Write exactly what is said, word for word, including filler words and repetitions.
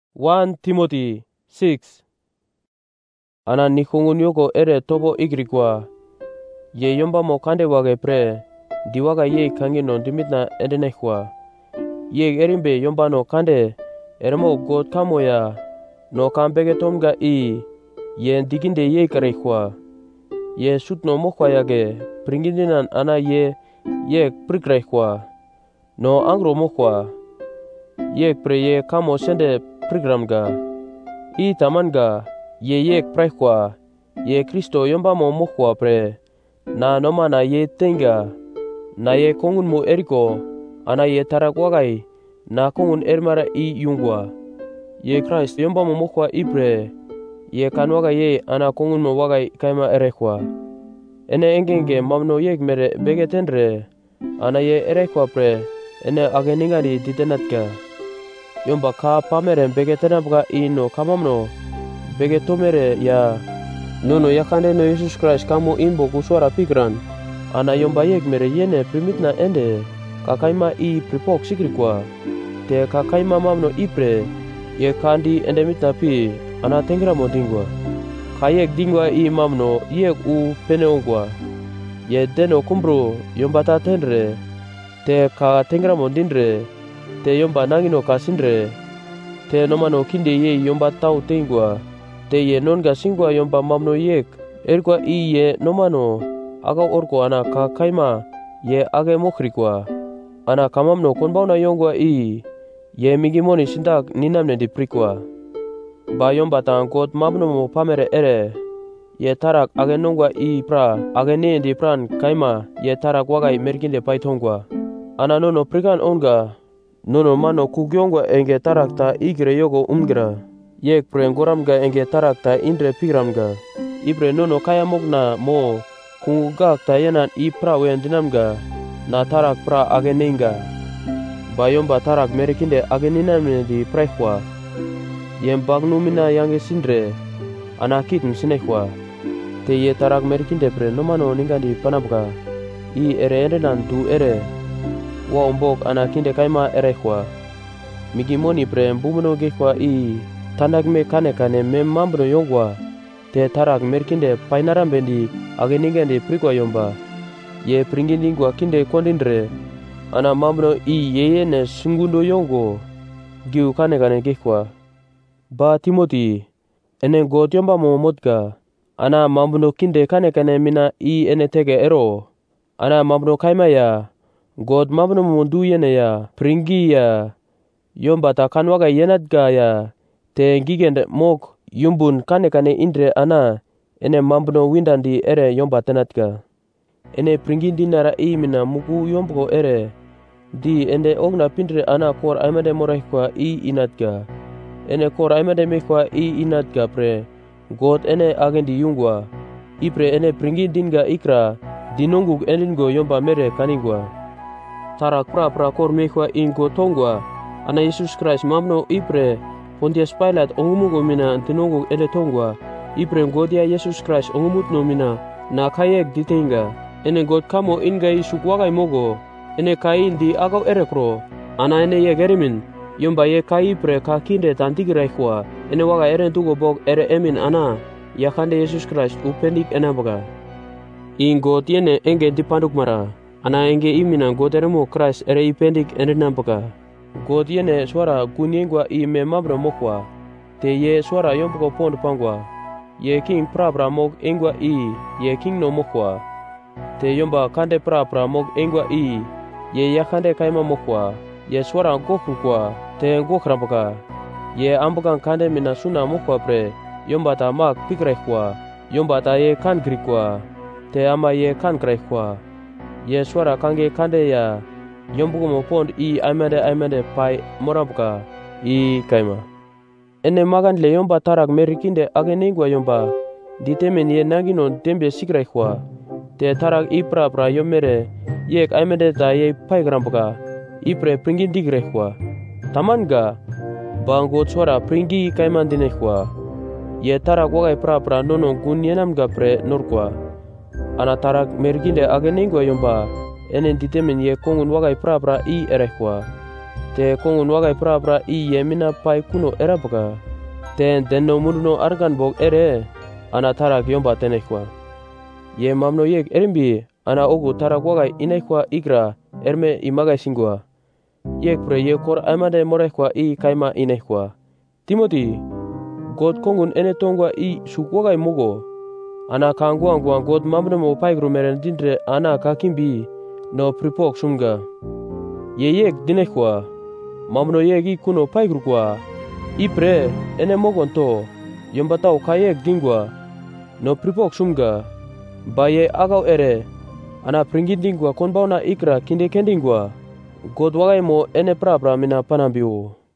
First Timothy six. Ana nikungun yoko ere tobo igrikwa. Ye yomba mo kande wage pre. Diwaga ye kangi non dimitna edenekwa. Ye erimbe yomba no kande. Eremo god kamo ya. No kambege tomga i. Ye diginde ye karekwa. Ye sutno mokwa yage. Pringindinan ana ye. Ye prikrekwa. No angro mokwa. Ye pre ye kamo sende prigramga. I tamanga. Ye yek prekwa. Ye Kristo yomba mo mokwa pre. Na noma na ye tenga. Na ye kongun mo eriko. Ana ye tarak wagai. Na kongun ermara i yungwa. Ye Christ yomba mo mokwa i pre. Ye kanwaga ye ana kongun mo wagai kaima erekwa. Ene engenge mamno yek mere begetenre. Ana ye erekwa pre. Ene ageningari ditenatka. Yomba ka pamere begetenabga i no kamamno. Bege tomere ya nono yakande no Jesus Christ kamo imbo kuswara pikran. Ana yomba yek mere yene primitna ende. Kakaima i pripok sikrikwa. Te kakaima mamno ipre. Ye kandi endemitna pi. Ana tengra mo dingwa. Kayek dingwa i mamno yek u peneongwa. Ye deno kumbro yomba ta tenre. Te ka tengra mo dindre. Te yomba nangino kasindre. Te nomano kinde ye yomba tau tengwa. Te ye nonga singwa yomba mamno yek. Erkwa i ye nomano. Aga orko ana ka kaima. Ye age mokrikwa. Ana kamamno konbauna yongwa i. Ye migimoni sindak ninamne diprikwa. Ba yomba ta god mamno mo pamere ere. Ye tarak age nongwa i pra. Age ne di pran kaima. Ye tarak wagai merkinde paitongwa. Ana nono prikan onga. Nono mano kugyongwa enge tarak ta igre yogo umgra. Yek pre ngoramga enge tarak ta indre pigramga. Ibre nono kaya mogna mo. Kungugak ta yenan i pra wen dinamga. Na tarak pra age nenga. Bayomba tarak merikinde age ninamne di prehwa. Yem bagnu mina yange sindre. Anakit msinehwa. Te ye tarak merikinde pre nomano ningandi panabga. I ere endenan du ere. Wa umbok anakinde kaima erehwa. Migimoni pre mbumuno gekwa i. Tandak me kane kane me mambro yongwa. Te tarak merkinde painarambendi age ningandi prikwa yomba. Ye pringindingwa kinde kondindre. Ana mambro i yeyene sungundo yongo. Giu kane kane gekwa. Ba Timothy. Ene god yomba mo modga. Ana mambro kinde kane kane mina i ene tege ero. Ana mambro kaima ya. God mambro mo du yene ya. Pringi ya. Yomba ta kanwaga yenadga ya. Te ngigende mok yumbun kane kane indre ana. Ene mambno windandi ere yomba tenatka. Ene pringindi nara i mina muku yombko ere. Di ende ogna pindre ana kor aimade morehkwa i inatka. Ene kor aimade mekwa i inatka pre. God ene agendi yungwa. Ipre ene pringindinga ikra. Dinonguk eningo yomba mere kaningwa. Tarak pra pra kor mekwa ingo tongwa. Ana Jesus Christ mamno ipre. Pontius Pilate ongumugo mina tinonguk ele tongwa. Ipre ngodia Jesus Christ ongumutno mina. Na kayek ditenga. Ene god kamo inga isukwagai mogo. Ene kain di agaw erekro. Ana ene ye gerimin. Yomba ye kai pre ka kinde tantigiraikwa. Ene waga eren tugo bog ere emin ana. Yakande Jesus Christ upendik enabaga. Ingo tiene enge dipanduk mara. Ana enge imina goderemo Christ ere ipendik enabaga. God yene swara guniengwa i me mabra mokwa. Te ye swara yompoko pond pangwa. Ye king prabra mok engwa i. Ye king no mokwa. Te yomba kande prabra mok engwa i. Ye yakande kaima mokwa. Ye swara goku kwa. Te ngokrabaka. Ye ambakan kande mina suna mokwa pre. Yomba ta mak pikrehkwa. Yomba ta ye kan grikwa. Te ama ye kan krehkwa. Ye swara kange kande ya. Yombuko mo pond i aimade aimade pai morabka i kaima. Ene magan le yomba tarak merikinde age ningwa yomba. Ditemen ye nangino tembe sikrehkwa. Te tarak i pra pra yomere. Yek aimade ta ye pai grambka. Ipre pringi digrehkwa. Tamanga. Bango tswara pringi kaiman dinehkwa. Ye tarak wagai pra pra nono gunyenamga pre norkwa. Ana tarak merikinde age ningwa yomba. Enen ditemen ye kongun wagai pra pra i erehkwa. te kongun wagai pra pra i yemina pai kuno erapaka. Ten denno mununo argan bog ere ana tarak yomba tenekwa. Ye mamno yek erimbi ana ogu tarak wagai inaikwa igra erme imagai singwa. Yek pre ye kor amade morekwa i kaima inaikwa. Timothy, God kongun ene tongwa i suk wagai mogo. Ana kangwangwa God mamnemo paigru meren dindre ana kakimbi no pripok sumga. Ye yek dinekwa. Mamno yek i kuno paigru kwa. I pre ene mogon to. Yombatau kayek dingwa. No pripok sumga. Ba ye agau ere. Ana pringgit dingwa konbauna ikra kinde kendingwa. God wagai mo ene pra pra mina panambiu.